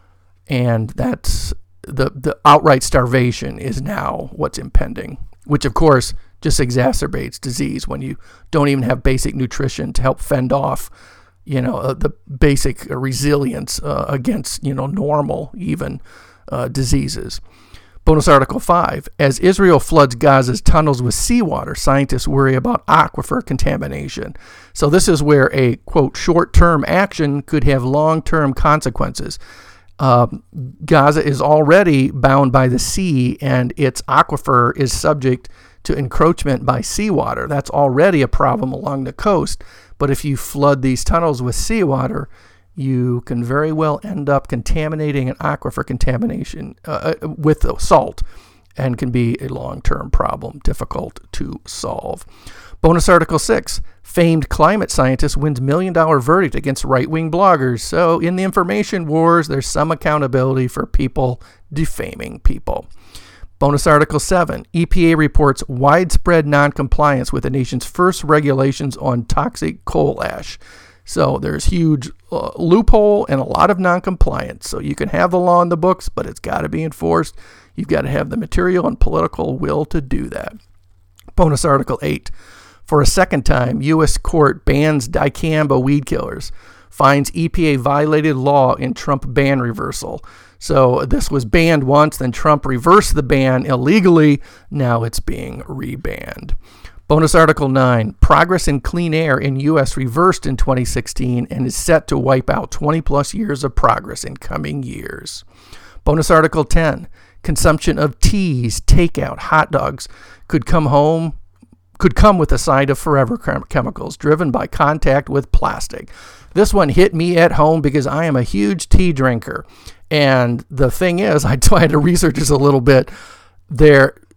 And that's the, the outright starvation is now what's impending, which of course just exacerbates disease when you don't even have basic nutrition to help fend off, you know, uh, the basic resilience uh, against, you know, normal even uh, diseases. Bonus article five, as Israel floods Gaza's tunnels with seawater, scientists worry about aquifer contamination. So this is where a, quote, short-term action could have long-term consequences. Uh, Gaza is already bound by the sea, and its aquifer is subject to encroachment by seawater. That's already a problem along the coast. But if you flood these tunnels with seawater, you can very well end up contaminating an aquifer contamination uh, with salt, and can be a long-term problem, difficult to solve. Bonus article six, famed climate scientist wins million-dollar verdict against right-wing bloggers. So in the information wars, there's some accountability for people defaming people. Bonus article seven, E P A reports widespread noncompliance with the nation's first regulations on toxic coal ash. So there's huge uh, loophole and a lot of noncompliance. So you can have the law in the books, but it's got to be enforced. You've got to have the material and political will to do that. Bonus article eight, for a second time, U S court bans dicamba weed killers, finds E P A violated law in Trump ban reversal. So this was banned once, then Trump reversed the ban illegally. Now it's being rebanned. Bonus article nine, progress in clean air in U S reversed in twenty sixteen and is set to wipe out twenty plus years of progress in coming years. Bonus article ten, consumption of teas, takeout, hot dogs could come home, could come with a side of forever chem- chemicals driven by contact with plastic. This one hit me at home because I am a huge tea drinker. And the thing is, I tried to research this a little bit. There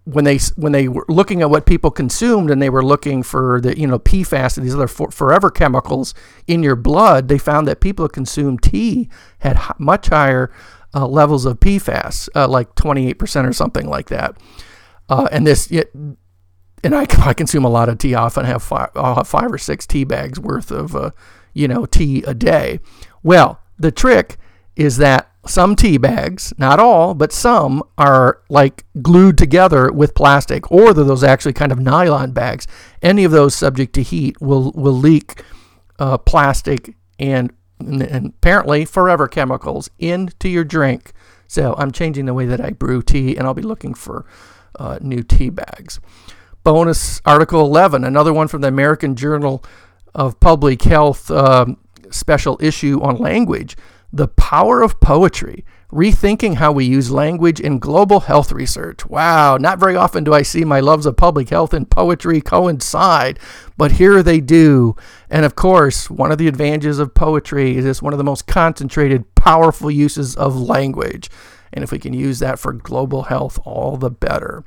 when they when they were looking at what people consumed and they were looking for the you know P FAS and these other for, forever chemicals in your blood, they found that people who consumed tea had h- much higher uh, levels of P FAS, uh, like twenty-eight percent or something like that. Uh, and this, it, and I, I consume a lot of tea. I often have five, I'll have five or six tea bags worth of uh, you know tea a day. Well, the trick is that some tea bags, not all, but some are like glued together with plastic, or they're those actually kind of nylon bags. Any of those subject to heat will will leak uh, plastic and, and and apparently forever chemicals into your drink. So I'm changing the way that I brew tea, and I'll be looking for uh, new tea bags. Bonus Article eleven, another one from the American Journal of Public Health um, special issue on language. The Power of Poetry, Rethinking How We Use Language in Global Health Research. Wow, not very often do I see my loves of public health and poetry coincide, but here they do. And of course, one of the advantages of poetry is it's one of the most concentrated, powerful uses of language. And if we can use that for global health, all the better.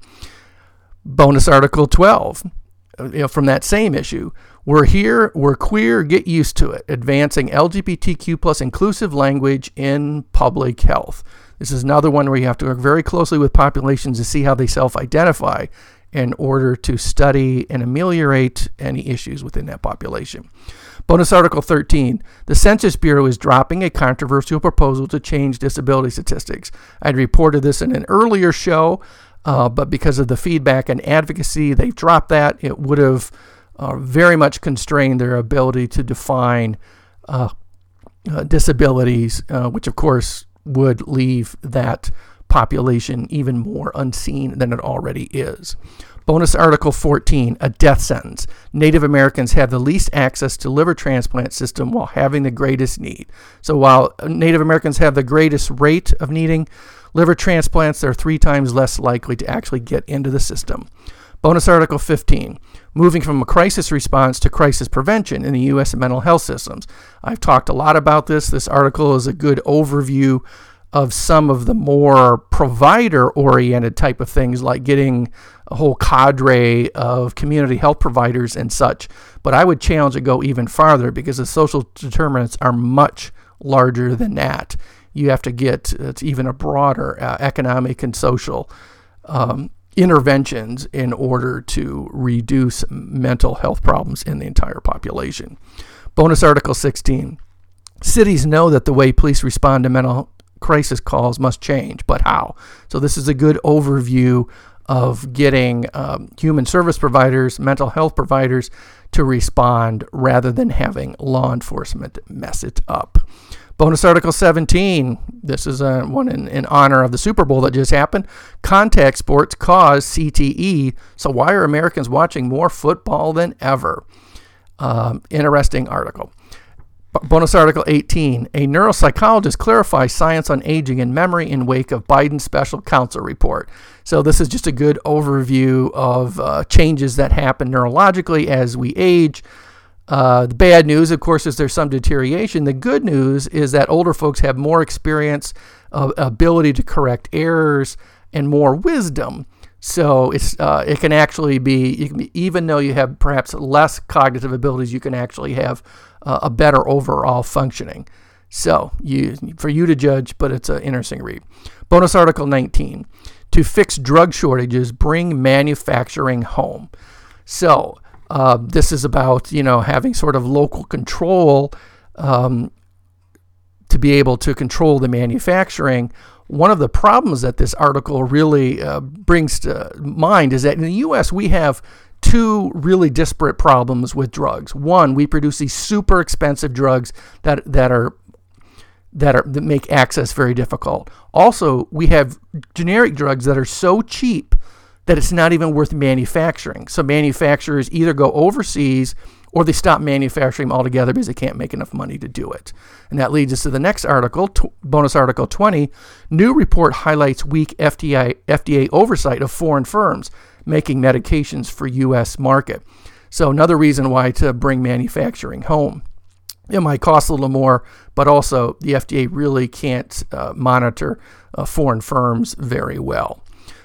Bonus Article twelve, you know, from that same issue. We're here, we're queer, get used to it. Advancing L G B T Q plus inclusive language in public health. This is another one where you have to work very closely with populations to see how they self-identify in order to study and ameliorate any issues within that population. Bonus Article thirteen. The Census Bureau is dropping a controversial proposal to change disability statistics. I'd reported this in an earlier show, uh, but because of the feedback and advocacy, they've dropped that. It would have Uh, very much constrain their ability to define uh, uh, disabilities, uh, which of course would leave that population even more unseen than it already is. Bonus Article fourteen, a death sentence. Native Americans have the least access to liver transplant system while having the greatest need. So while Native Americans have the greatest rate of needing liver transplants, they're three times less likely to actually get into the system. Bonus Article fifteen, moving from a crisis response to crisis prevention in the U S mental health systems. I've talked a lot about this. This article is a good overview of some of the more provider-oriented type of things, like getting a whole cadre of community health providers and such. But I would challenge it to go even farther, because the social determinants are much larger than that. You have to get it's even a broader uh, economic and social um, interventions in order to reduce mental health problems in the entire population. Bonus Article sixteen. Cities know that the way police respond to mental crisis calls must change, but how? So this is a good overview of getting um, human service providers, mental health providers to respond rather than having law enforcement mess it up. Bonus Article seventeen, this is a one in, in honor of the Super Bowl that just happened. Contact sports cause C T E, so why are Americans watching more football than ever? Um, interesting article. B- bonus Article eighteen, a neuropsychologist clarifies science on aging and memory in wake of Biden's special counsel report. So this is just a good overview of uh, changes that happen neurologically as we age. Uh, the bad news, of course, is there's some deterioration. The good news is that older folks have more experience, uh, ability to correct errors, and more wisdom. So it's uh, it can actually be, you can be, even though you have perhaps less cognitive abilities, you can actually have uh, a better overall functioning. So you for you to judge, but it's an interesting read. Bonus Article nineteen, to fix drug shortages, bring manufacturing home. So Uh, this is about, you know, having sort of local control um, to be able to control the manufacturing. One of the problems that this article really uh, brings to mind is that in the U S we have two really disparate problems with drugs. One, we produce these super expensive drugs that that are that are that make access very difficult. Also, we have generic drugs that are so cheap that it's not even worth manufacturing. So manufacturers either go overseas or they stop manufacturing them altogether because they can't make enough money to do it. And that leads us to the next article, t- bonus Article twenty. New report highlights weak F D A, F D A oversight of foreign firms making medications for U S market. So another reason why to bring manufacturing home. It might cost a little more, but also the F D A really can't uh, monitor uh, foreign firms very well.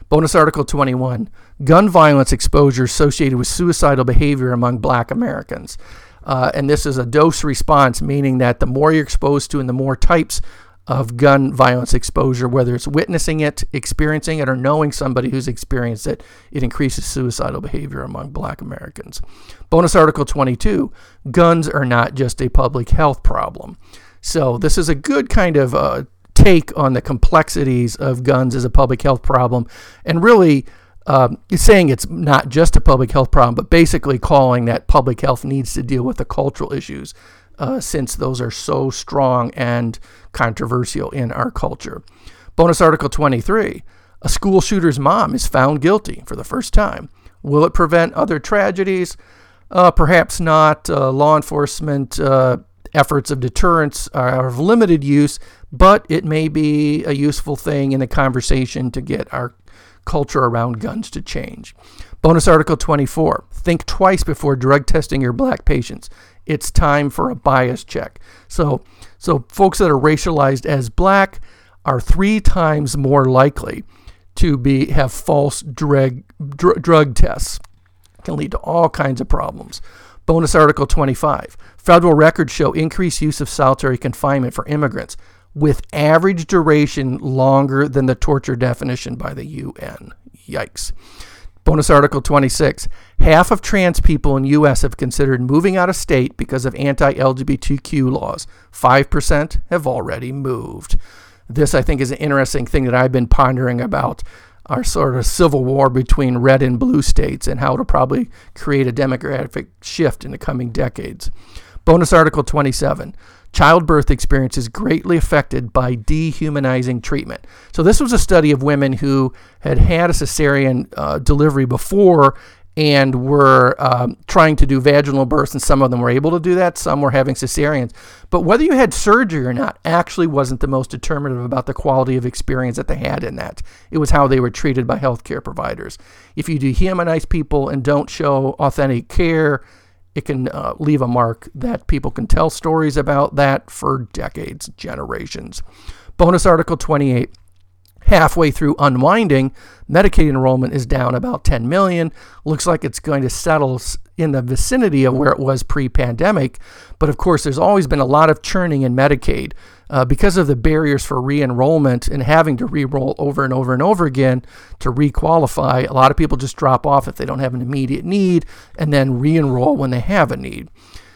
Bonus Article twenty-one, gun violence exposure associated with suicidal behavior among Black Americans. Uh, and this is a dose response, meaning that the more you're exposed to and the more types of gun violence exposure, whether it's witnessing it, experiencing it, or knowing somebody who's experienced it, it increases suicidal behavior among Black Americans. Bonus Article twenty-two, guns are not just a public health problem. So this is a good kind of uh, take on the complexities of guns as a public health problem, and really um, saying it's not just a public health problem, but basically calling that public health needs to deal with the cultural issues, uh, since those are so strong and controversial in our culture. Bonus Article twenty-three, a school shooter's mom is found guilty for the first time. Will it prevent other tragedies? Uh, perhaps not. Uh, law enforcement uh, efforts of deterrence are of limited use, but it may be a useful thing in the conversation to get our culture around guns to change. Bonus Article twenty-four, think twice before drug testing your Black patients. It's time for a bias check. So, so folks that are racialized as Black are three times more likely to be have false drug, dr- drug tests. It can lead to all kinds of problems. Bonus Article twenty-five, federal records show increased use of solitary confinement for immigrants, with average duration longer than the torture definition by the U N. Yikes. Bonus Article twenty-six, half of trans people in the U S have considered moving out of state because of anti-L G B T Q laws. five percent have already moved. This, I think, is an interesting thing that I've been pondering about our sort of civil war between red and blue states and how it'll probably create a demographic shift in the coming decades. Bonus Article twenty-seven, childbirth experience is greatly affected by dehumanizing treatment. So this was a study of women who had had a cesarean uh, delivery before and were um, trying to do vaginal births, and some of them were able to do that, some were having cesareans. But whether you had surgery or not actually wasn't the most determinative about the quality of experience that they had in that. It was how they were treated by healthcare providers. If you dehumanize people and don't show authentic care, it can uh, leave a mark that people can tell stories about that for decades, generations. Bonus Article twenty-eight. Halfway through unwinding, Medicaid enrollment is down about ten million. Looks like it's going to settle in the vicinity of where it was pre-pandemic. But of course, there's always been a lot of churning in Medicaid uh, because of the barriers for re-enrollment and having to re-enroll over and over and over again to re-qualify. A lot of people just drop off if they don't have an immediate need and then re-enroll when they have a need.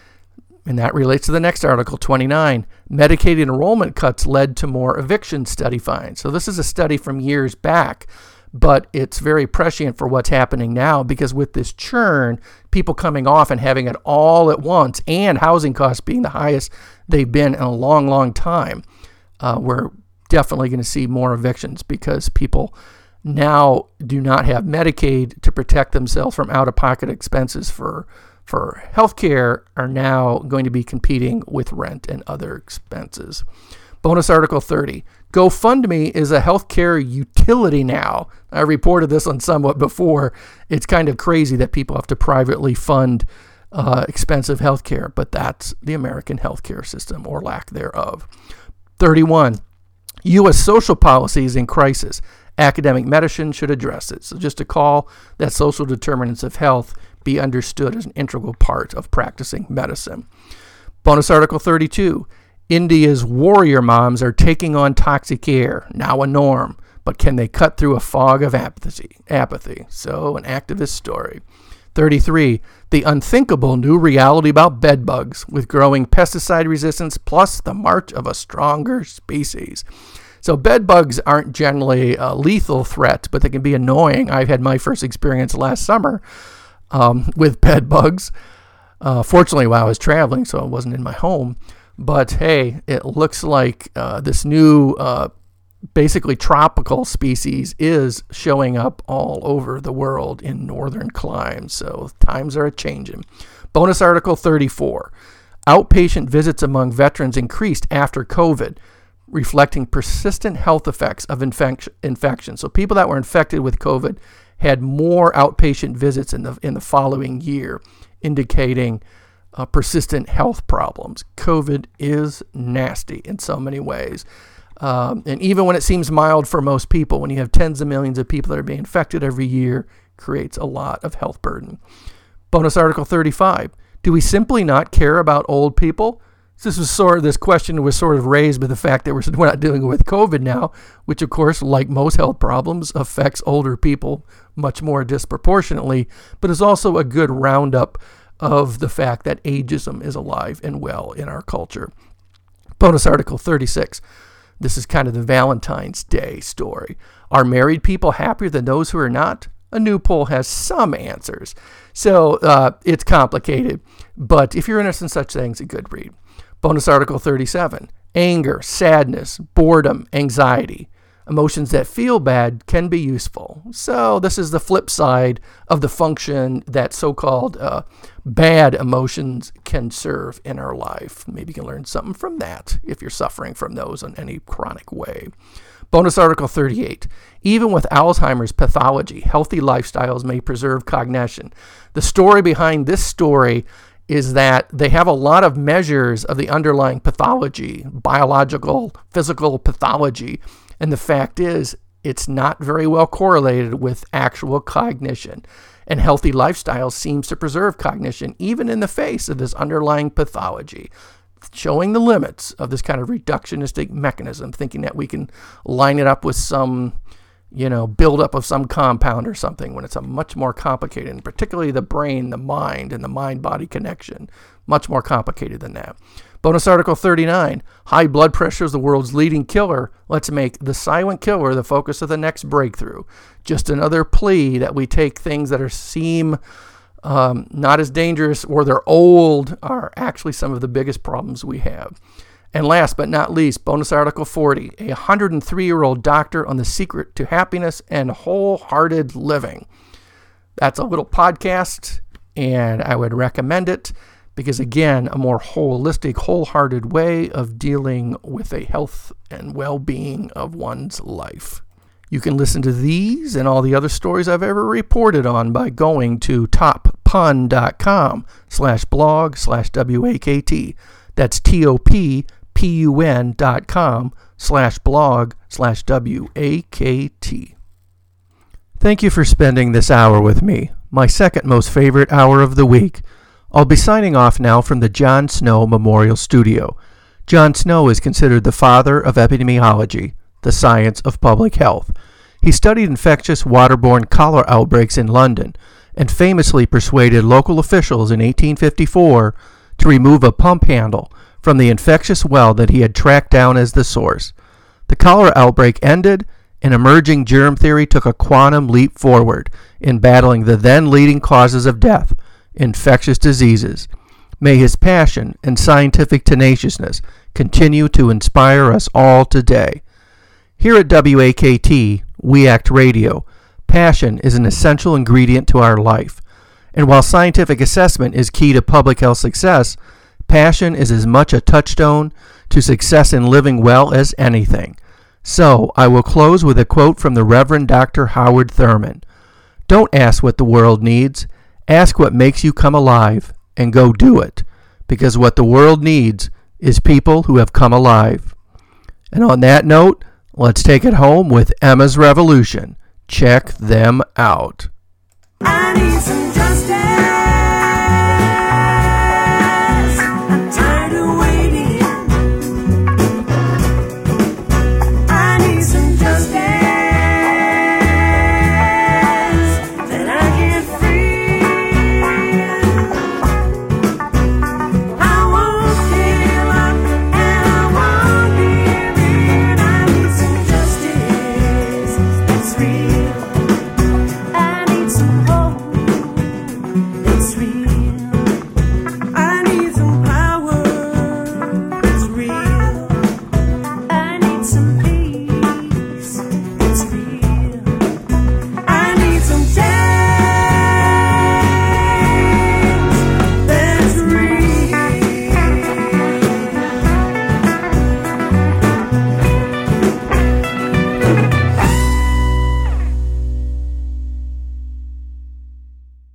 And that relates to the next article, twenty-nine. Medicaid enrollment cuts led to more eviction study fines. So this is a study from years back, but it's very prescient for what's happening now because with this churn, people coming off and having it all at once and housing costs being the highest they've been in a long, long time, uh, we're definitely going to see more evictions because people now do not have Medicaid to protect themselves from out-of-pocket expenses for for healthcare are now going to be competing with rent and other expenses. Bonus Article thirty. GoFundMe is a healthcare utility now. I reported this on Somewhat before. It's kind of crazy that people have to privately fund uh, expensive healthcare, but that's the American healthcare system or lack thereof. thirty-one. U S social policy is in crisis. Academic medicine should address it. So just to call that social determinants of health be understood as an integral part of practicing medicine. Bonus Article thirty-two. India's warrior moms are taking on toxic air, now a norm, but can they cut through a fog of apathy? Apathy. So an activist story. thirty-three. The unthinkable new reality about bed bugs with growing pesticide resistance plus the march of a stronger species. So bed bugs aren't generally a lethal threat, but they can be annoying. I've had my first experience last summer um, with bed bugs. Uh, fortunately, while I was traveling, so it wasn't in my home. But hey, it looks like uh, this new, uh, basically tropical species is showing up all over the world in northern climes. So times are a-changing. Bonus Article thirty-four. Outpatient visits among veterans increased after COVID, reflecting persistent health effects of infec- infection. So people that were infected with COVID had more outpatient visits in the in the following year, indicating uh, persistent health problems. COVID is nasty in so many ways. Um, and even when it seems mild for most people, when you have tens of millions of people that are being infected every year, creates a lot of health burden. Bonus Article thirty-five. Do we simply not care about old people? This was sort of, this question was sort of raised by the fact that we're, we're not dealing with COVID now, which of course, like most health problems, affects older people much more disproportionately, but is also a good roundup of the fact that ageism is alive and well in our culture. Bonus Article thirty-six. This is kind of the Valentine's Day story. Are married people happier than those who are not? A new poll has some answers. So uh, it's complicated, but if you're interested in such things, a good read. Bonus Article thirty-seven. Anger, sadness, boredom, anxiety. Emotions that feel bad can be useful. So this is the flip side of the function that so-called uh, bad emotions can serve in our life. Maybe you can learn something from that if you're suffering from those in any chronic way. Bonus Article thirty-eight. Even with Alzheimer's pathology, healthy lifestyles may preserve cognition. The story behind this story is that they have a lot of measures of the underlying pathology, biological, physical pathology, and the fact is it's not very well correlated with actual cognition. And healthy lifestyles seems to preserve cognition even in the face of this underlying pathology, showing the limits of this kind of reductionistic mechanism, thinking that we can line it up with some, you know, buildup of some compound or something when it's a much more complicated, and particularly the brain, the mind, and the mind-body connection, much more complicated than that. Bonus Article thirty-nine. High blood pressure is the world's leading killer. Let's make the silent killer the focus of the next breakthrough. Just another plea that we take things that are seem um, not as dangerous or they're old are actually some of the biggest problems we have. And last but not least, Bonus Article forty, a one hundred three-year-old doctor on the secret to happiness and wholehearted living. That's a little podcast, and I would recommend it because, again, a more holistic, wholehearted way of dealing with the health and well-being of one's life. You can listen to these and all the other stories I've ever reported on by going to toppun.com slash blog slash W-A-K-T. That's T-O-P P-U-N dot com slash blog slash W-A-K-T. Thank you for spending this hour with me, my second most favorite hour of the week. I'll be signing off now from the John Snow Memorial Studio. John Snow is considered the father of epidemiology, the science of public health. He studied infectious waterborne cholera outbreaks in London and famously persuaded local officials in eighteen fifty-four to remove a pump handle from the infectious well that he had tracked down as the source. The cholera outbreak ended, and emerging germ theory took a quantum leap forward in battling the then leading causes of death, infectious diseases. May his passion and scientific tenaciousness continue to inspire us all today. Here at W A K T, We Act Radio, passion is an essential ingredient to our life. And while scientific assessment is key to public health success, passion is as much a touchstone to success in living well as anything. So, I will close with a quote from the Reverend Doctor Howard Thurman. Don't ask what the world needs. Ask what makes you come alive, and go do it. Because what the world needs is people who have come alive. And on that note, let's take it home with Emma's Revolution. Check them out. I need some justice.